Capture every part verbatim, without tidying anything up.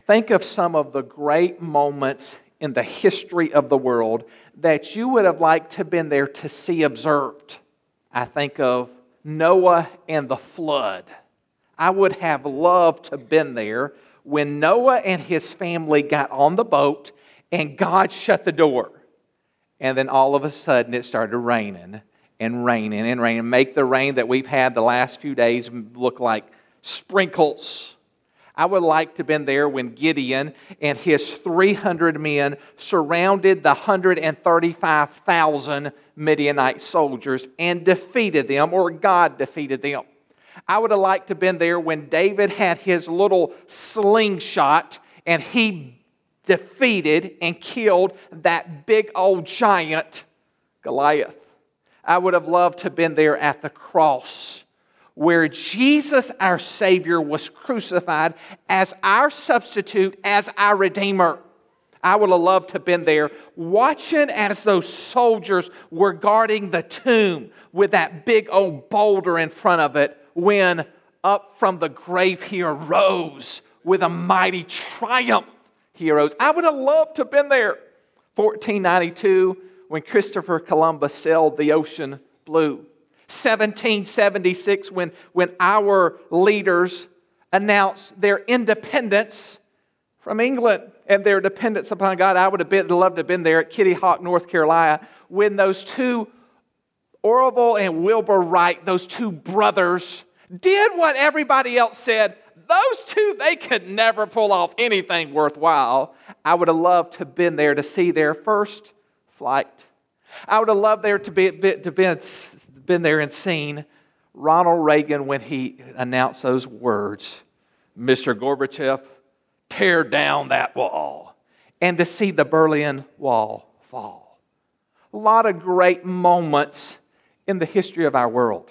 Think of some of the great moments in the history of the world that you would have liked to have been there to see observed. I think of Noah and the flood. I would have loved to have been there when Noah and his family got on the boat and God shut the door. And then all of a sudden it started raining and raining and raining. Make the rain that we've had the last few days look like sprinkles. I would like to have been there when Gideon and his three hundred men surrounded the one hundred thirty-five thousand Midianite soldiers and defeated them, or God defeated them. I would have liked to have been there when David had his little slingshot and he defeated and killed that big old giant, Goliath. I would have loved to have been there at the cross where Jesus, our Savior, was crucified as our substitute, as our Redeemer. I would have loved to have been there watching as those soldiers were guarding the tomb with that big old boulder in front of it when up from the grave he arose with a mighty triumph. He arose. I would have loved to have been there. fourteen ninety-two, when Christopher Columbus sailed the ocean blue. seventeen seventy-six, when, when our leaders announced their independence from England and their dependence upon God. I would have been, loved to have been there at Kitty Hawk, North Carolina, when those two, Orville and Wilbur Wright, those two brothers, did what everybody else said. Those two, they could never pull off anything worthwhile. I would have loved to have been there to see their first flight. I would have loved there to be to been been there and seen Ronald Reagan when he announced those words, "Mister Gorbachev, tear down that wall," and to see the Berlin Wall fall. A lot of great moments in the history of our world.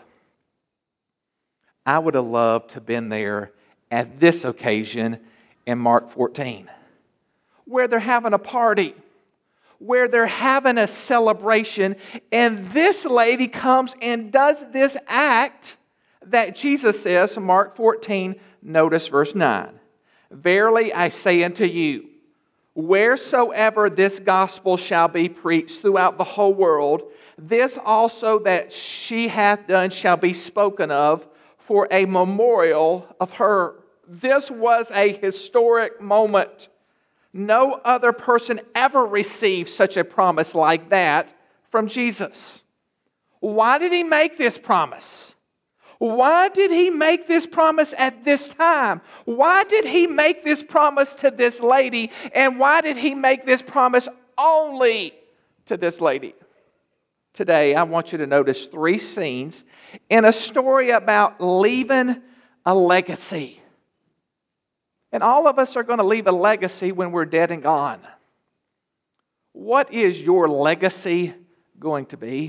I would have loved to have been there at this occasion in Mark fourteen, where they're having a party, where they're having a celebration, and this lady comes and does this act that Jesus says, Mark fourteen, notice verse nine. "Verily I say unto you, wheresoever this gospel shall be preached throughout the whole world, this also that she hath done shall be spoken of for a memorial of her." This was a historic moment. No other person ever received such a promise like that from Jesus. Why did he make this promise? Why did he make this promise at this time? Why did he make this promise to this lady? And why did he make this promise only to this lady? Today, I want you to notice three scenes in a story about leaving a legacy. And all of us are going to leave a legacy when we're dead and gone. What is your legacy going to be?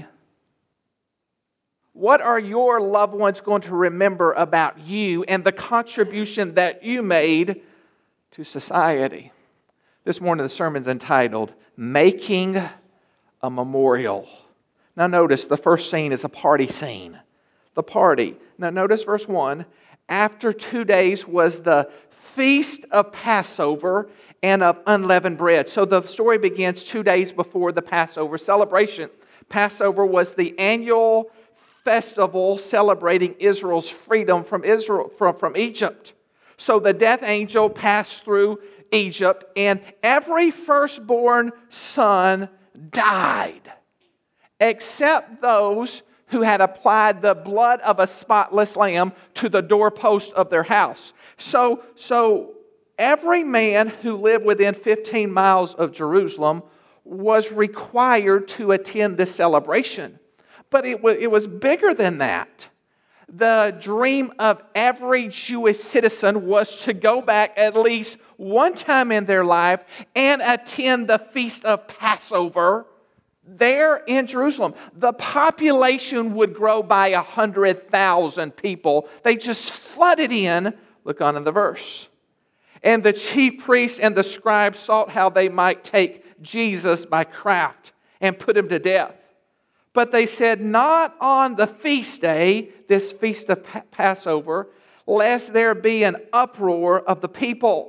What are your loved ones going to remember about you and the contribution that you made to society? This morning the sermon's entitled, Making a Memorial. Now notice the first scene is a party scene. The party. Now notice verse one. After two days was the feast of Passover and of unleavened bread. So the story begins two days before the Passover celebration. Passover was the annual festival celebrating Israel's freedom from Israel from, from Egypt. So the death angel passed through Egypt, and every firstborn son died, except those who had applied the blood of a spotless lamb to the doorpost of their house. So, so every man who lived within fifteen miles of Jerusalem was required to attend this celebration. But it was, it was bigger than that. The dream of every Jewish citizen was to go back at least one time in their life and attend the Feast of Passover there in Jerusalem. The population would grow by one hundred thousand people. They just flooded in. Look on in the verse. "And the chief priests and the scribes sought how they might take Jesus by craft and put him to death. But they said, not on the feast day," this feast of Passover, "lest there be an uproar of the people.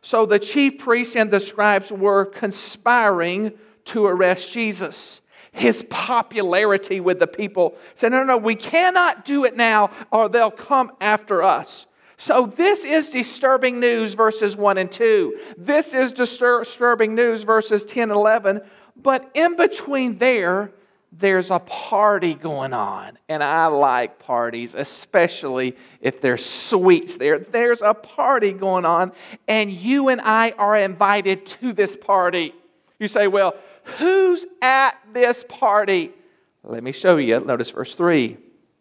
So the chief priests and the scribes were conspiring to arrest Jesus. His popularity with the people said, no, no, no, we cannot do it now or they'll come after us. So this is disturbing news, verses one and two. This is disturbing news, verses ten and eleven. But in between there, there's a party going on. And I like parties, especially if there's sweets there. There's a party going on, and you and I are invited to this party. You say, well, who's at this party? Let me show you. Notice verse three.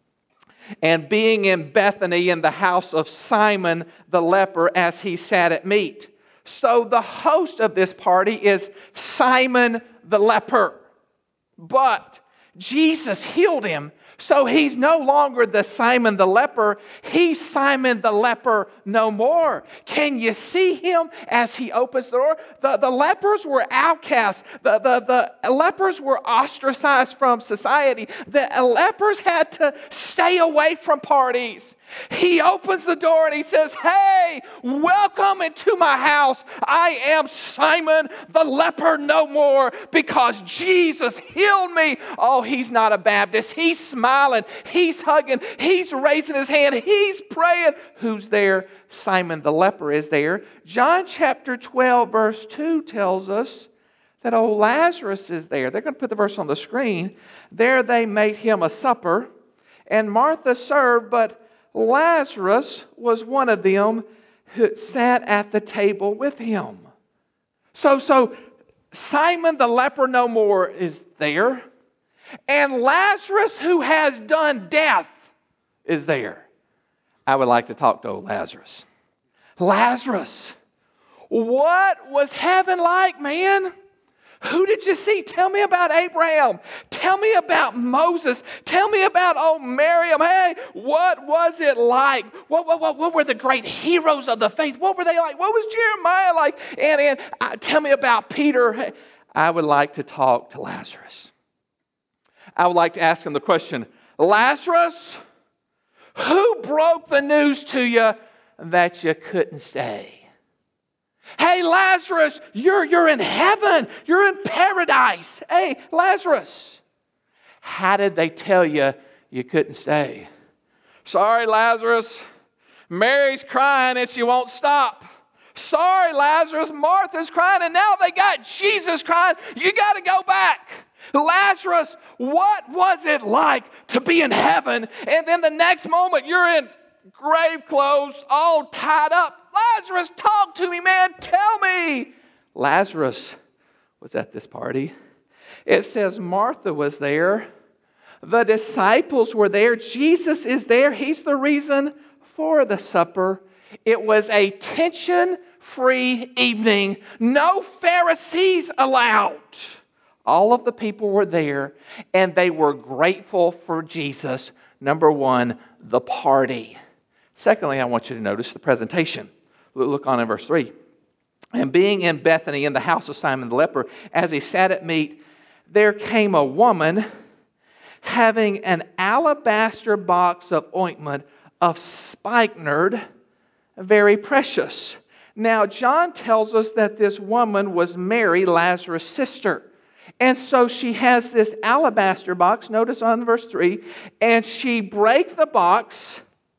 And being in Bethany in the house of Simon the leper as he sat at meat. So the host of this party is Simon the leper. But Jesus healed him. So he's no longer the Simon the leper. He's Simon the leper no more. Can you see him as he opens the door? The, the lepers were outcasts. The, the, the lepers were ostracized from society. The lepers had to stay away from parties. He opens the door and he says, hey, welcome into my house. I am Simon the leper no more because Jesus healed me. Oh, he's not a Baptist. He's smiling. He's hugging. He's raising his hand. He's praying. Who's there? Simon the leper is there. John chapter twelve verse two tells us that old Lazarus is there. They're going to put the verse on the screen. There they made him a supper, and Martha served, but Lazarus was one of them who sat at the table with him. So, so Simon the leper no more is there. And Lazarus, who has done death, is there. I would like to talk to old Lazarus. Lazarus, what was heaven like, man? Who did you see? Tell me about Abraham. Tell me about Moses. Tell me about old Miriam. Hey, what was it like? What, what, what, what were the great heroes of the faith? What were they like? What was Jeremiah like? And, and uh, tell me about Peter. Hey, I would like to talk to Lazarus. I would like to ask him the question, Lazarus, who broke the news to you that you couldn't stay? Hey, Lazarus, you're, you're in heaven. You're in paradise. Hey, Lazarus, how did they tell you you couldn't stay? Sorry, Lazarus. Mary's crying and she won't stop. Sorry, Lazarus. Martha's crying and now they got Jesus crying. You got to go back. Lazarus, what was it like to be in heaven? And then the next moment you're in grave clothes, all tied up. Lazarus, talk to me, man. Tell me. Lazarus was at this party. It says Martha was there. The disciples were there. Jesus is there. He's the reason for the supper. It was a tension-free evening. No Pharisees allowed. All of the people were there, and they were grateful for Jesus. Number one, the party. Secondly, I want you to notice the presentation. Look on in verse three. And being in Bethany in the house of Simon the leper, as he sat at meat, there came a woman having an alabaster box of ointment of spikenard, very precious. Now, John tells us that this woman was Mary, Lazarus' sister. And so she has this alabaster box, notice on verse three, and she broke the box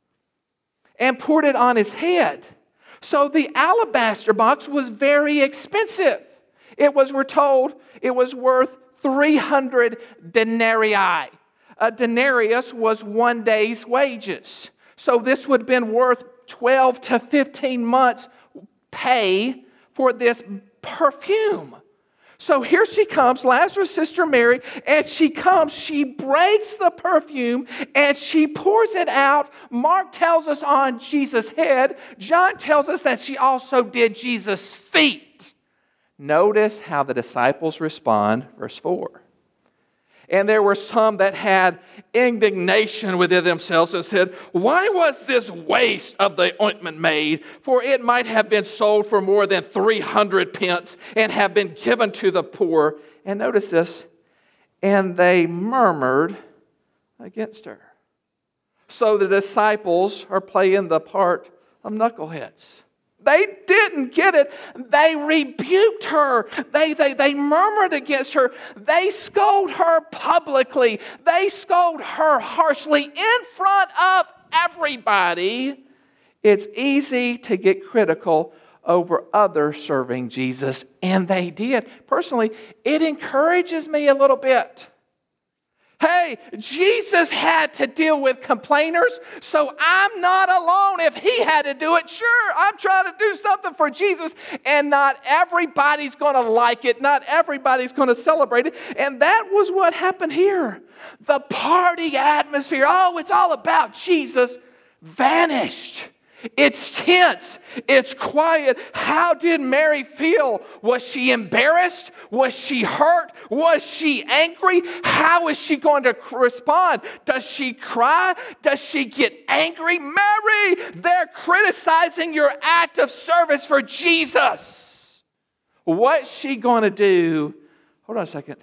and poured it on his head. So the alabaster box was very expensive. It was, we're told, it was worth three hundred denarii. A denarius was one day's wages. So this would have been worth twelve to fifteen months pay for this perfume. So here she comes, Lazarus' sister Mary, and she comes, she breaks the perfume, and she pours it out. Mark tells us on Jesus' head. John tells us that she also did Jesus' feet. Notice how the disciples respond, verse four. And there were some that had indignation within themselves and said, why was this waste of the ointment made? For it might have been sold for more than three hundred pence and have been given to the poor. And notice this, and they murmured against her. So the disciples are playing the part of knuckleheads. They didn't get it. They rebuked her. They, they, they murmured against her. They scold her publicly. They scold her harshly in front of everybody. It's easy to get critical over others serving Jesus, and they did. Personally, it encourages me a little bit. Hey, Jesus had to deal with complainers, so I'm not alone. If he had to do it, sure, I'm trying to do something for Jesus, and not everybody's going to like it. Not everybody's going to celebrate it. And that was what happened here. The party atmosphere, oh, it's all about Jesus, vanished. It's tense. It's quiet. How did Mary feel? Was she embarrassed? Was she hurt? Was she angry? How is she going to respond? Does she cry? Does she get angry? Mary, they're criticizing your act of service for Jesus. What's she going to do? Hold on a second.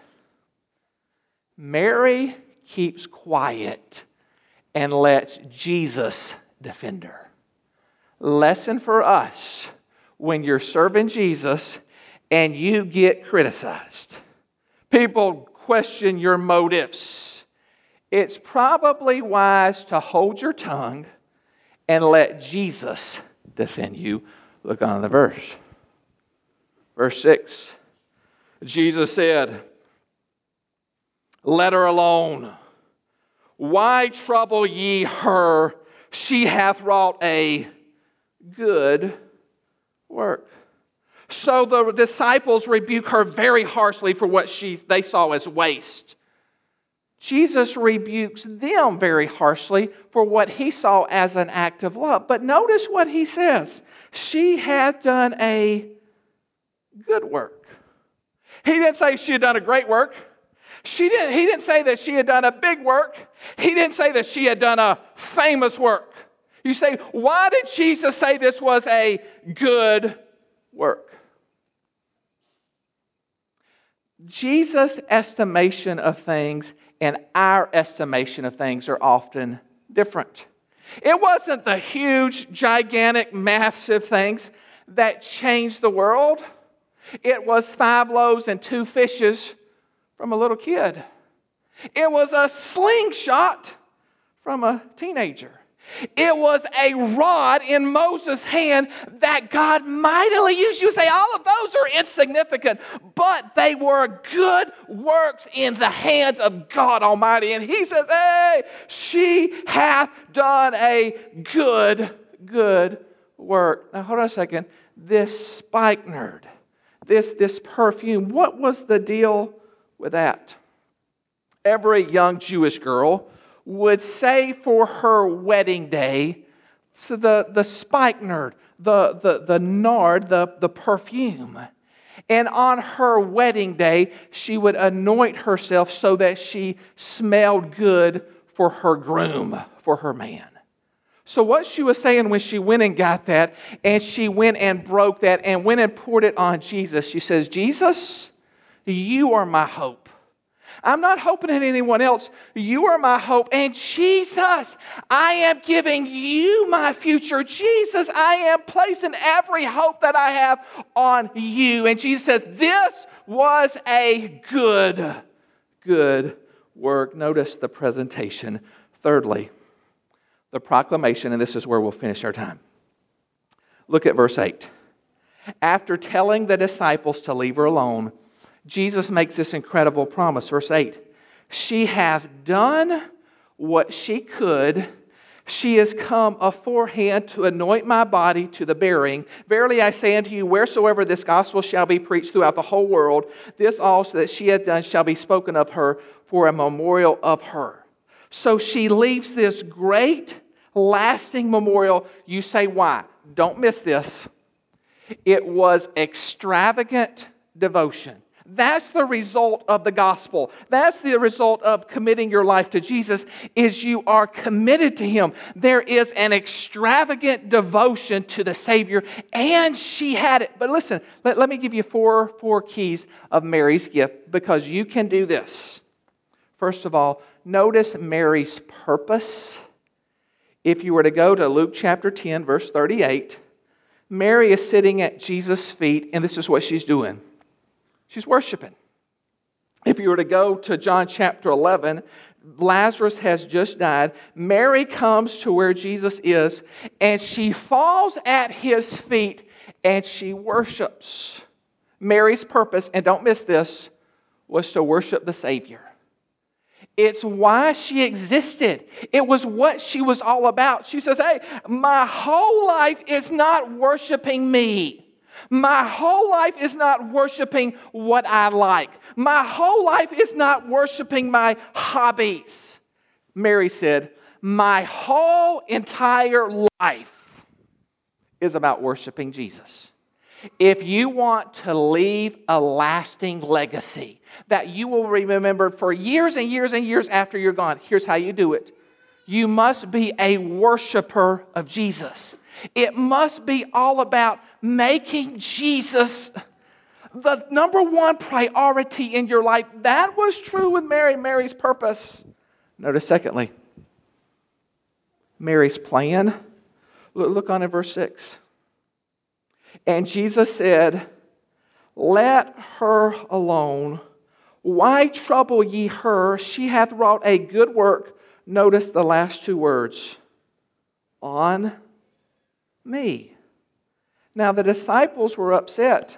Mary keeps quiet and lets Jesus defend her. Lesson for us: when you're serving Jesus and you get criticized, people question your motives, it's probably wise to hold your tongue and let Jesus defend you. Look on the verse. Verse six. Jesus said, "Let her alone. Why trouble ye her? She hath wrought a good work." So the disciples rebuke her very harshly for what she they saw as waste. Jesus rebukes them very harshly for what he saw as an act of love. But notice what he says. She had done a good work. He didn't say she had done a great work. She didn't, he didn't say that she had done a big work. He didn't say that she had done a famous work. You say, why did Jesus say this was a good work? Jesus' estimation of things and our estimation of things are often different. It wasn't the huge, gigantic, massive things that changed the world. It was five loaves and two fishes from a little kid. It was a slingshot from a teenager. It was a rod in Moses' hand that God mightily used. You say all of those are insignificant, but they were good works in the hands of God Almighty. And he says, hey, she hath done a good, good work. Now hold on a second. This spikenard, this, this perfume, what was the deal with that? Every young Jewish girl would say for her wedding day, so the, the spikenard, the, the, the nard, the, the perfume. And on her wedding day, she would anoint herself so that she smelled good for her groom, for her man. So what she was saying when she went and got that, and she went and broke that, and went and poured it on Jesus, she says, Jesus, you are my hope. I'm not hoping in anyone else. You are my hope. And Jesus, I am giving you my future. Jesus, I am placing every hope that I have on you. And Jesus says, this was a good, good work. Notice the presentation. Thirdly, the proclamation, and this is where we'll finish our time. Look at verse eight. After telling the disciples to leave her alone, Jesus makes this incredible promise. Verse eight, she hath done what she could. She has come aforehand to anoint my body to the burying. Verily I say unto you, wheresoever this gospel shall be preached throughout the whole world, this also that she hath done shall be spoken of her for a memorial of her. So she leaves this great, lasting memorial. You say, why? Don't miss this. It was extravagant devotion. That's the result of the gospel. That's the result of committing your life to Jesus, is you are committed to Him. There is an extravagant devotion to the Savior, and she had it. But listen, let, let me give you four, four keys of Mary's gift, because you can do this. First of all, notice Mary's purpose. If you were to go to Luke chapter ten, verse thirty-eight, Mary is sitting at Jesus' feet, and this is what she's doing. She's worshiping. If you were to go to John chapter eleven, Lazarus has just died. Mary comes to where Jesus is, and she falls at his feet, and she worships. Mary's purpose, and don't miss this, was to worship the Savior. It's why she existed. It was what she was all about. She says, hey, my whole life is not worshiping me. My whole life is not worshiping what I like. My whole life is not worshiping my hobbies. Mary said, my whole entire life is about worshiping Jesus. If you want to leave a lasting legacy that you will remember for years and years and years after you're gone, here's how you do it. You must be a worshiper of Jesus. It must be all about making Jesus the number one priority in your life. That was true with Mary, Mary's purpose. Notice secondly, Mary's plan. Look on in verse six. And Jesus said, let her alone. Why trouble ye her? She hath wrought a good work. Notice the last two words. On me. Now the disciples were upset.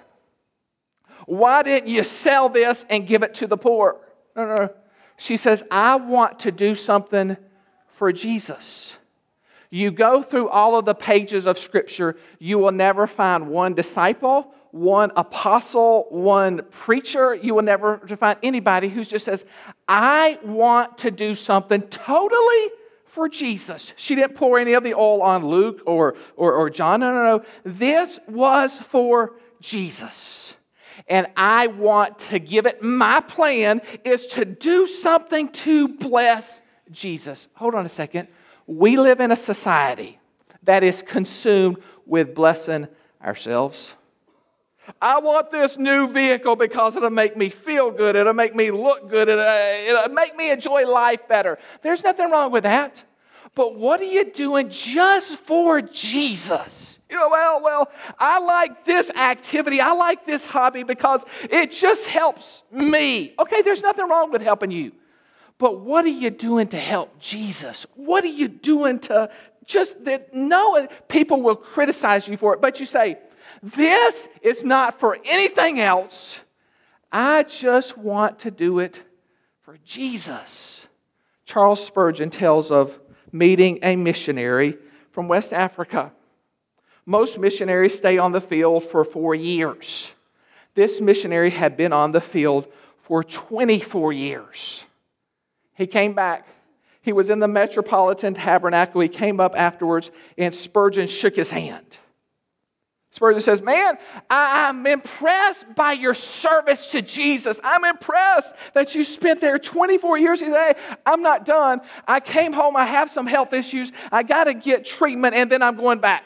Why didn't you sell this and give it to the poor? No, no, no. She says, I want to do something for Jesus. You go through all of the pages of Scripture, you will never find one disciple, one apostle, one preacher. You will never find anybody who just says, I want to do something totally for Jesus. She didn't pour any of the oil on Luke or, or, or John. No, no, no. This was for Jesus. And I want to give it, my plan is to do something to bless Jesus. Hold on a second. We live in a society that is consumed with blessing ourselves. I want this new vehicle because it'll make me feel good. It'll make me look good. It'll, it'll make me enjoy life better. There's nothing wrong with that. But what are you doing just for Jesus? You know, well, well, I like this activity. I like this hobby because it just helps me. Okay, there's nothing wrong with helping you. But what are you doing to help Jesus? What are you doing to just that? No, people will criticize you for it, but you say, this is not for anything else. I just want to do it for Jesus. Charles Spurgeon tells of meeting a missionary from West Africa. Most missionaries stay on the field for four years. This missionary had been on the field for twenty-four years. He came back. He was in the Metropolitan Tabernacle. He came up afterwards, and Spurgeon shook his hand. Spurgeon says, man, I, I'm impressed by your service to Jesus. I'm impressed that you spent there twenty-four years. He said, hey, I'm not done. I came home. I have some health issues. I got to get treatment, and then I'm going back.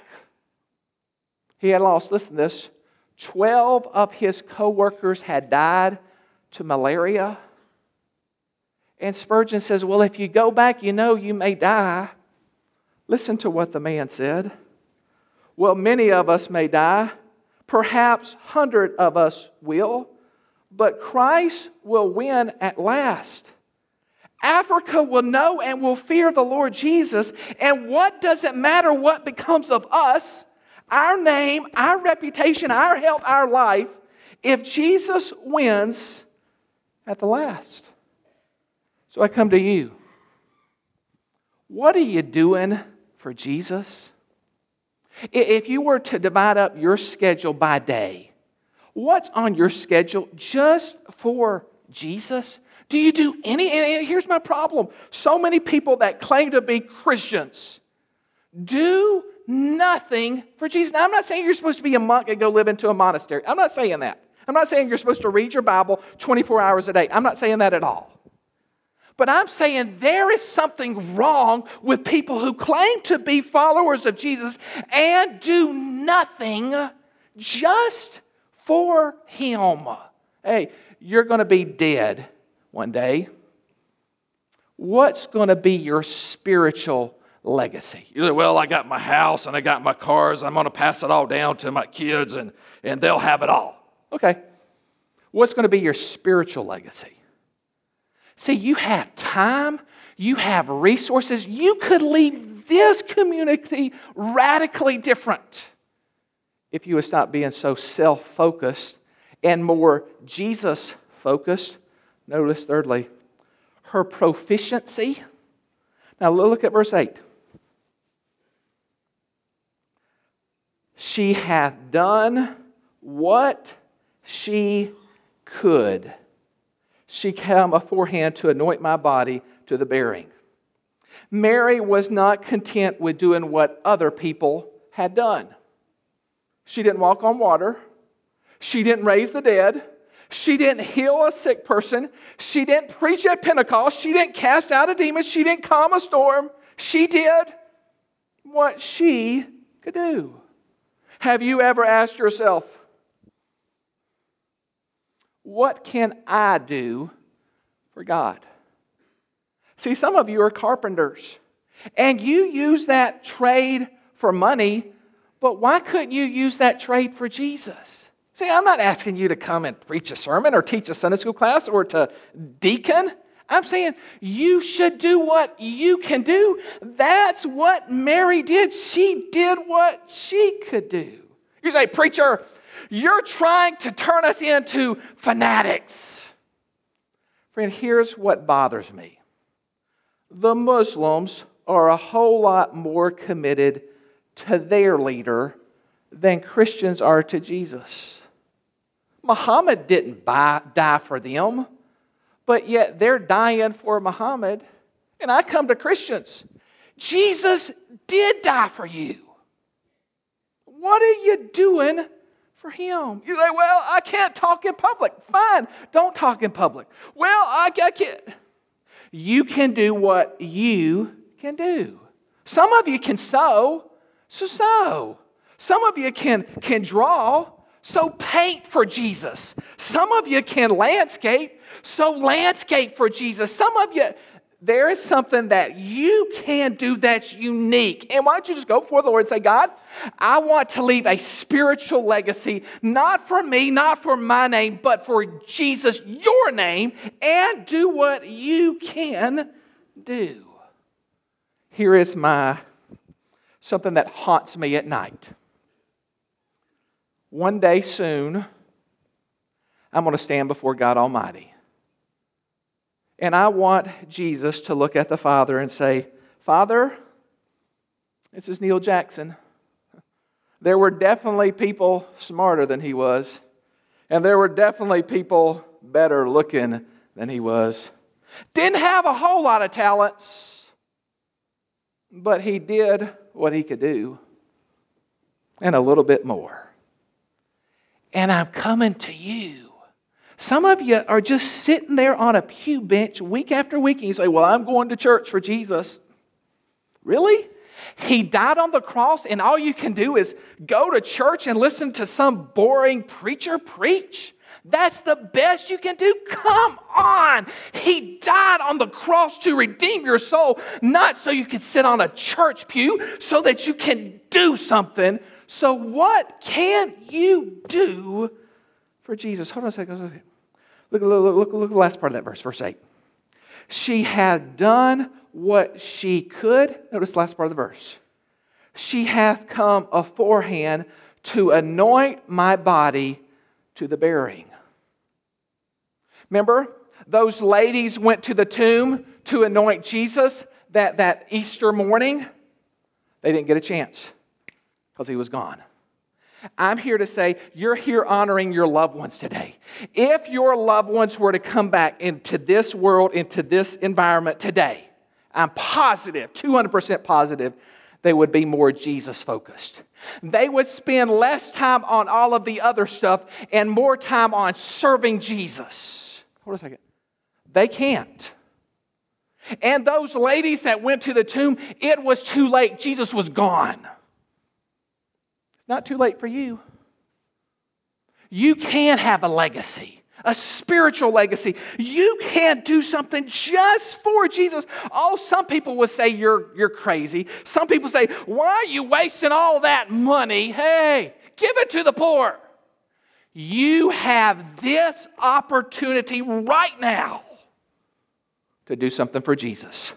He had lost, listen to this, twelve of his co-workers had died to malaria. And Spurgeon says, well, if you go back, you know you may die. Listen to what the man said. Well, many of us may die. Perhaps hundred of us will. But Christ will win at last. Africa will know and will fear the Lord Jesus. And what does it matter what becomes of us, our name, our reputation, our health, our life, if Jesus wins at the last? So I come to you. What are you doing for Jesus? If you were to divide up your schedule by day, what's on your schedule just for Jesus? Do you do any? And here's my problem. So many people that claim to be Christians do nothing for Jesus. Now, I'm not saying you're supposed to be a monk and go live into a monastery. I'm not saying that. I'm not saying you're supposed to read your Bible twenty-four hours a day. I'm not saying that at all. But I'm saying there is something wrong with people who claim to be followers of Jesus and do nothing just for Him. Hey, you're going to be dead one day. What's going to be your spiritual legacy? You say, well, I got my house and I got my cars. I'm going to pass it all down to my kids and, and they'll have it all. Okay. What's going to be your spiritual legacy? See, you have time. You have resources. You could leave this community radically different if you would stop being so self-focused and more Jesus-focused. Notice, thirdly, her proficiency. Now look at verse eight. She hath done what she could. She came aforehand to anoint my body to the burying. Mary was not content with doing what other people had done. She didn't walk on water. She didn't raise the dead. She didn't heal a sick person. She didn't preach at Pentecost. She didn't cast out a demon. She didn't calm a storm. She did what she could do. Have you ever asked yourself, what can I do for God? See, some of you are carpenters, and you use that trade for money, but why couldn't you use that trade for Jesus? See, I'm not asking you to come and preach a sermon or teach a Sunday school class or to deacon. I'm saying you should do what you can do. That's what Mary did. She did what she could do. You say, preacher, you're trying to turn us into fanatics. Friend, here's what bothers me. The Muslims are a whole lot more committed to their leader than Christians are to Jesus. Muhammad didn't buy, die for them, but yet they're dying for Muhammad. And I come to Christians. Jesus did die for you. What are you doing for him? You say, well, I can't talk in public. Fine, don't talk in public. Well, I, I can't. You can do what you can do. Some of you can sew, so sew. Some of you can, can draw, so paint for Jesus. Some of you can landscape, so landscape for Jesus. Some of you, there is something that you can do that's unique. And why don't you just go before the Lord and say, God, I want to leave a spiritual legacy, not for me, not for my name, but for Jesus, your name, and do what you can do. Here is my, something that haunts me at night. One day soon, I'm going to stand before God Almighty. And I want Jesus to look at the Father and say, Father, this is Neil Jackson. There were definitely people smarter than he was. And there were definitely people better looking than he was. Didn't have a whole lot of talents. But he did what he could do. And a little bit more. And I'm coming to you. Some of you are just sitting there on a pew bench week after week and you say, well, I'm going to church for Jesus. Really? He died on the cross and all you can do is go to church and listen to some boring preacher preach? That's the best you can do? Come on! He died on the cross to redeem your soul, not so you can sit on a church pew, so that you can do something. So what can you do for Jesus? Hold on a second. Look, look, look, look, look at the last part of that verse, verse eight. She had done what she could. Notice the last part of the verse. She hath come aforehand to anoint my body to the burying. Remember, those ladies went to the tomb to anoint Jesus that, that Easter morning. They didn't get a chance because he was gone. I'm here to say you're here honoring your loved ones today. If your loved ones were to come back into this world, into this environment today, I'm positive, two hundred percent positive, they would be more Jesus-focused. They would spend less time on all of the other stuff and more time on serving Jesus. Hold on a second. They can't. And those ladies that went to the tomb, it was too late. Jesus was gone. It's not too late for you. You can have a legacy. a spiritual legacy. You can't do something just for Jesus. Oh, some people would say you're, you're crazy. Some people say, why are you wasting all that money? Hey, give it to the poor. You have this opportunity right now to do something for Jesus.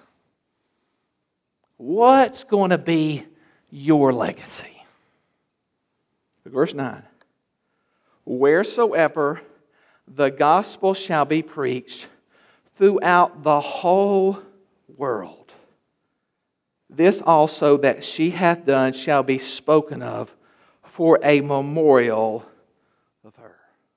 What's going to be your legacy? Verse nine. Wheresoever the gospel shall be preached throughout the whole world, this also that she hath done shall be spoken of for a memorial of her.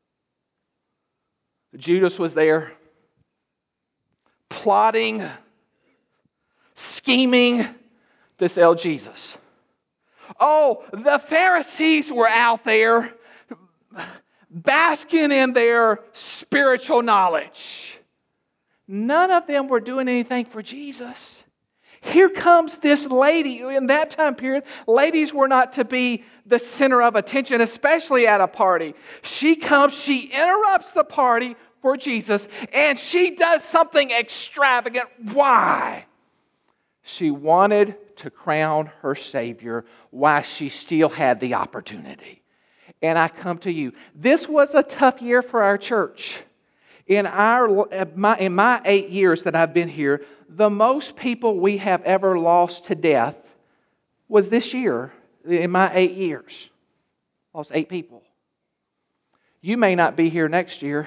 Judas was there, plotting, scheming to sell Jesus. Oh, the Pharisees were out there basking in their spiritual knowledge. None of them were doing anything for Jesus. Here comes this lady. In that time period, ladies were not to be the center of attention, especially at a party. She comes, she interrupts the party for Jesus, and she does something extravagant. Why? She wanted to crown her Savior while she still had the opportunity. And I come to you. This was a tough year for our church. In our my, in my eight years that I've been here, the most people we have ever lost to death was this year. In my eight years, lost eight people. You may not be here next year.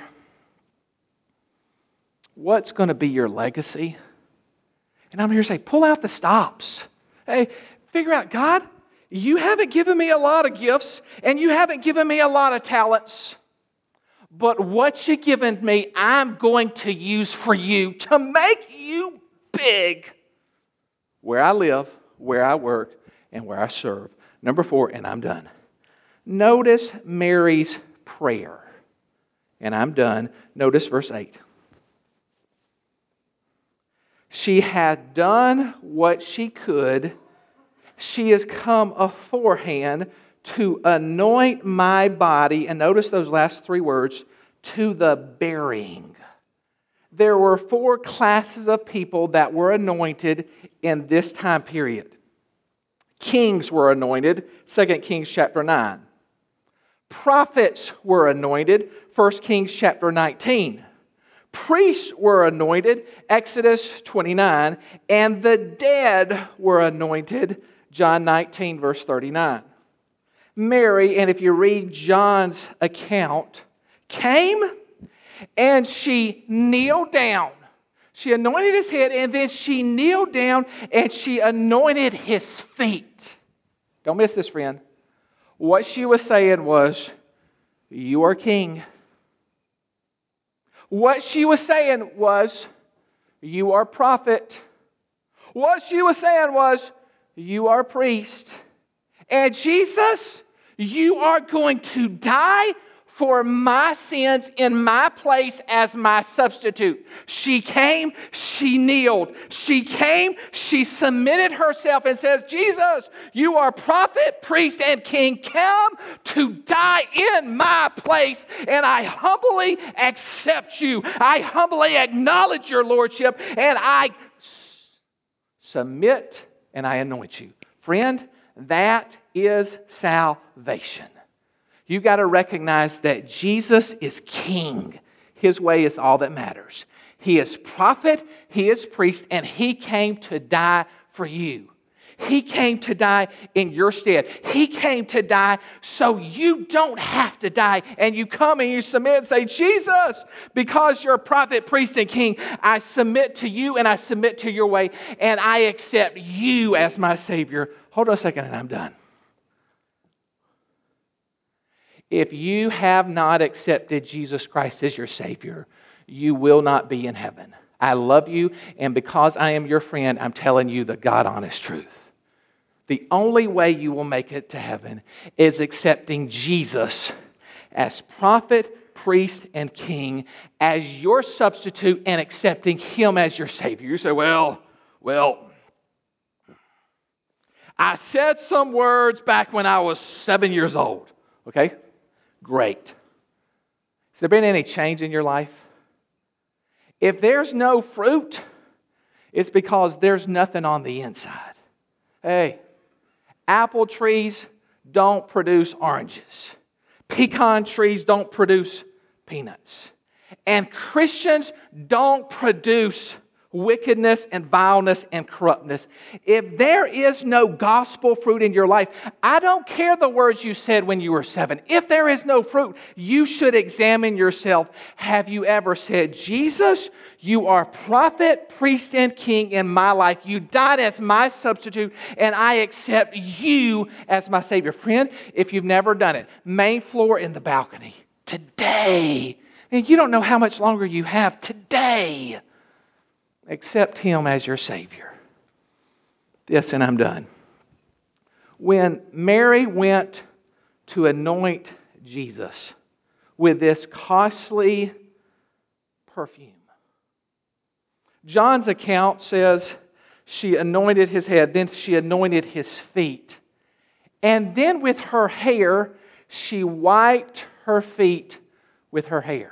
What's going to be your legacy? And I'm here to say, pull out the stops. Hey, figure out, God, you haven't given me a lot of gifts, and you haven't given me a lot of talents. But what you've given me, I'm going to use for you to make you big where I live, where I work, and where I serve. Number four, and I'm done. Notice Mary's prayer. And I'm done. Notice verse eight. She had done what she could. She has come aforehand to anoint my body. And notice those last three words, to the burying. There were four classes of people that were anointed in this time period. Kings were anointed, Second Kings chapter nine. Prophets were anointed, First Kings chapter nineteen. Priests were anointed, Exodus twenty-nine. And the dead were anointed, John nineteen, verse thirty-nine. Mary, and if you read John's account, came and she kneeled down. She anointed his head, and then she kneeled down and she anointed his feet. Don't miss this, friend. What she was saying was, you are king. What she was saying was, you are prophet. What she was saying was, you are priest. And Jesus, you are going to die for my sins in my place as my substitute. She came, she kneeled. She came, she submitted herself and says, Jesus, you are prophet, priest, and king. Come to die in my place. And I humbly accept you. I humbly acknowledge your lordship. And I submit and I anoint you. Friend, that is salvation. You've got to recognize that Jesus is king. His way is all that matters. He is prophet, he is priest, and he came to die for you. He came to die in your stead. He came to die so you don't have to die. And you come and you submit and say, Jesus, because you're a prophet, priest, and king, I submit to you and I submit to your way, and I accept you as my Savior. Hold on a second and I'm done. If you have not accepted Jesus Christ as your Savior, you will not be in heaven. I love you, and because I am your friend, I'm telling you the God-honest truth. The only way you will make it to heaven is accepting Jesus as prophet, priest, and king, as your substitute, and accepting Him as your Savior. You say, well, well, I said some words back when I was seven years old. Okay? Great. Has there been any change in your life? If there's no fruit, it's because there's nothing on the inside. Hey, apple trees don't produce oranges. Pecan trees don't produce peanuts. And Christians don't produce wickedness and vileness and corruptness. If there is no gospel fruit in your life, I don't care the words you said when you were seven. If there is no fruit, you should examine yourself. Have you ever said, Jesus, you are prophet, priest, and king in my life. You died as my substitute, and I accept you as my Savior. Friend, if you've never done it, main floor in the balcony, today. And you don't know how much longer you have today. Accept Him as your Savior. Yes, and I'm done. When Mary went to anoint Jesus with this costly perfume, John's account says she anointed His head, then she anointed His feet. And then with her hair, she wiped her feet with her hair.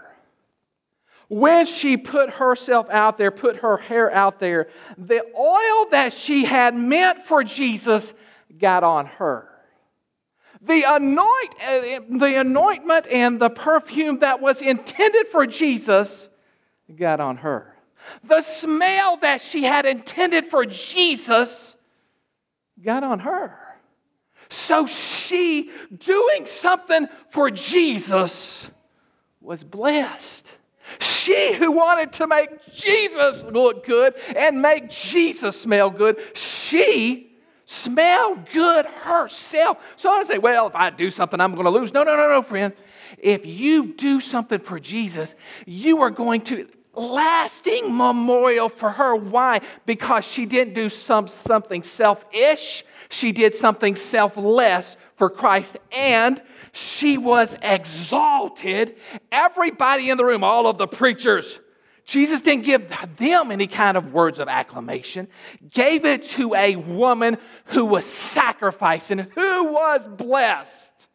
When she put herself out there, put her hair out there, the oil that she had meant for Jesus got on her. The anoint, the anointment and the perfume that was intended for Jesus got on her. The smell that she had intended for Jesus got on her. So she, doing something for Jesus, was blessed. She who wanted to make Jesus look good and make Jesus smell good, she smelled good herself. So I say, well, if I do something, I'm going to lose. No, no, no, no, friend. If you do something for Jesus, you are going to lasting memorial for her. Why? Because she didn't do some something selfish. She did something selfless for Christ, and she was exalted. Everybody in the room, all of the preachers, Jesus didn't give them any kind of words of acclamation. Gave it to a woman who was sacrificing, who was blessed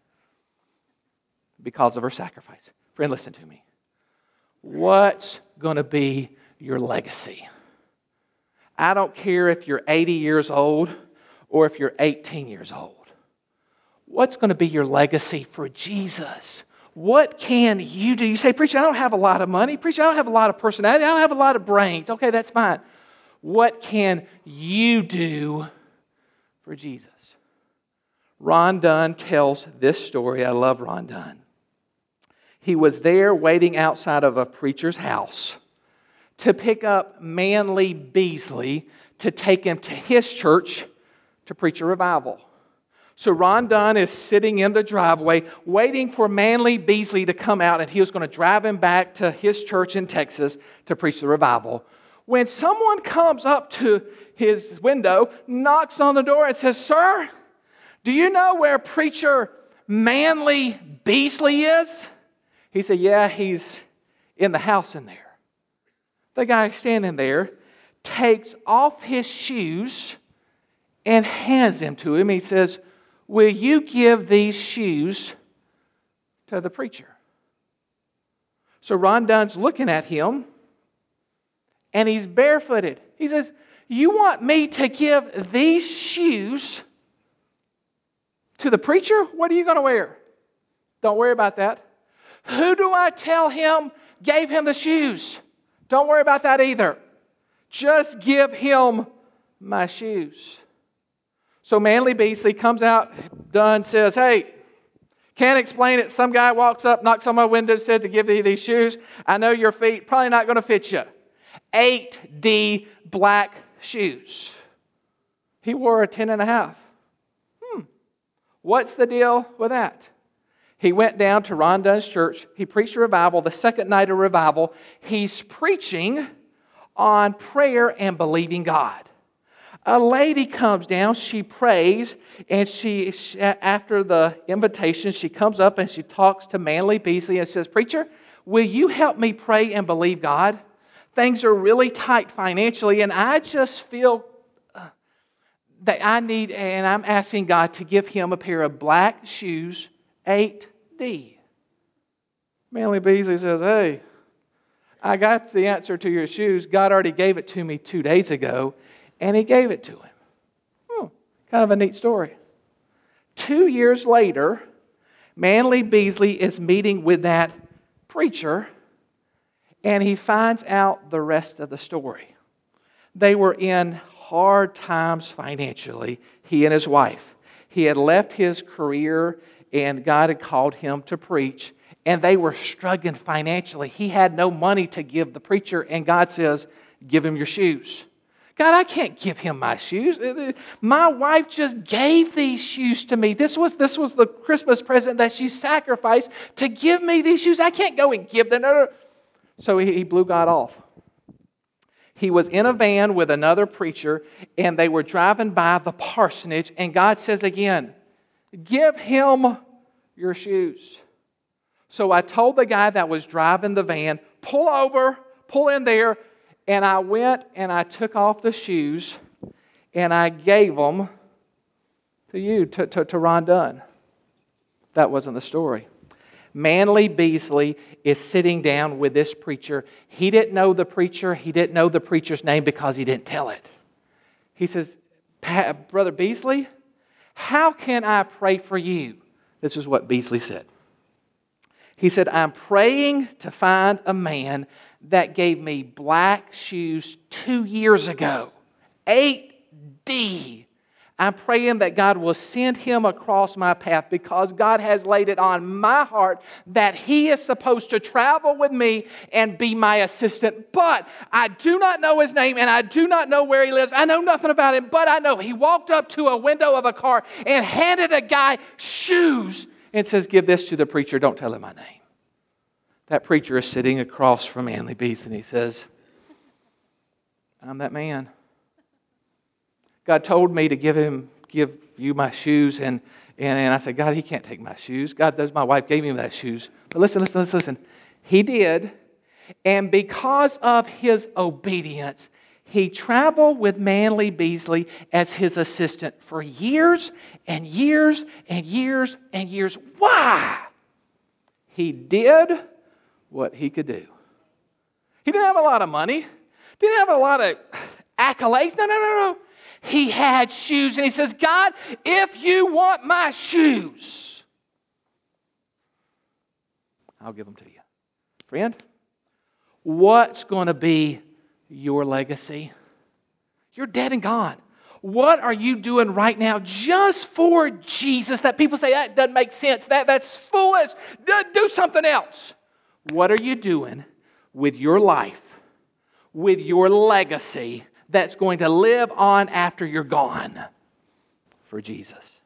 because of her sacrifice. Friend, listen to me. What's going to be your legacy? I don't care if you're eighty years old or if you're eighteen years old. What's going to be your legacy for Jesus? What can you do? You say, preacher, I don't have a lot of money. Preacher, I don't have a lot of personality. I don't have a lot of brains. Okay, that's fine. What can you do for Jesus? Ron Dunn tells this story. I love Ron Dunn. He was there waiting outside of a preacher's house to pick up Manly Beasley to take him to his church to preach a revival. So Ron Dunn is sitting in the driveway waiting for Manly Beasley to come out, and he was going to drive him back to his church in Texas to preach the revival. When someone comes up to his window, knocks on the door and says, "Sir, do you know where preacher Manly Beasley is?" He said, "Yeah, he's in the house in there." The guy standing there takes off his shoes and hands them to him. He says, "Will you give these shoes to the preacher?" So Ron Dunn's looking at him, and he's barefooted. He says, "You want me to give these shoes to the preacher? What are you going to wear?" "Don't worry about that." "Who do I tell him gave him the shoes?" "Don't worry about that either. Just give him my shoes." So Manly Beasley comes out, Dunn says, "Hey, can't explain it. Some guy walks up, knocks on my window, said to give you these shoes. I know your feet probably not going to fit you." eight D black shoes. He wore a ten and a half. Hmm. What's the deal with that? He went down to Ron Dunn's church. He preached a revival. The second night of revival, he's preaching on prayer and believing God. A lady comes down, she prays, and she, after the invitation, she comes up and she talks to Manly Beasley and says, "Preacher, will you help me pray and believe God? Things are really tight financially, and I just feel uh, that I need, and I'm asking God to give him a pair of black shoes, eight D. Manly Beasley says, hey, I got the answer to your shoes. God already gave it to me two days ago, and He gave it to him. Hmm, kind of a neat story. Two years later, Manly Beasley is meeting with that preacher, and he finds out the rest of the story. They were in hard times financially, he and his wife. He had left his career, and God had called him to preach, and they were struggling financially. He had no money to give the preacher, and God says, give him your shoes. God, I can't give him my shoes. My wife just gave these shoes to me. This was this was the Christmas present that she sacrificed to give me these shoes. I can't go and give them. So he, he blew God off. He was in a van with another preacher, and they were driving by the parsonage, and God says again, give him your shoes. So I told the guy that was driving the van, pull over, pull in there, and I went and I took off the shoes and I gave them to you, to, to, to Ron Dunn. That wasn't the story. Manly Beasley is sitting down with this preacher. He didn't know the preacher. He didn't know the preacher's name because he didn't tell it. He says, Brother Beasley, how can I pray for you? This is what Beasley said. He said, I'm praying to find a man that gave me black shoes two years ago. eight D. I'm praying that God will send him across my path because God has laid it on my heart that he is supposed to travel with me and be my assistant. But I do not know his name and I do not know where he lives. I know nothing about him, but I know he walked up to a window of a car and handed a guy shoes and says, give this to the preacher. Don't tell him my name. That preacher is sitting across from Manly Beasley and he says, I'm that man. God told me to give him, give you my shoes, and, and, and I said, God, he can't take my shoes. God, those my wife gave me that shoes. But listen, listen, listen, listen. He did, and because of his obedience, he traveled with Manly Beasley as his assistant for years and years and years and years. Why? He did what he could do. He didn't have a lot of money. Didn't have a lot of accolades. No, no, no, no. He had shoes, and he says, God, if you want my shoes, I'll give them to you. Friend, what's going to be your legacy? You're dead and gone. What are you doing right now just for Jesus that people say, that doesn't make sense, that, that's foolish, do something else? What are you doing with your life, with your legacy that's going to live on after you're gone for Jesus?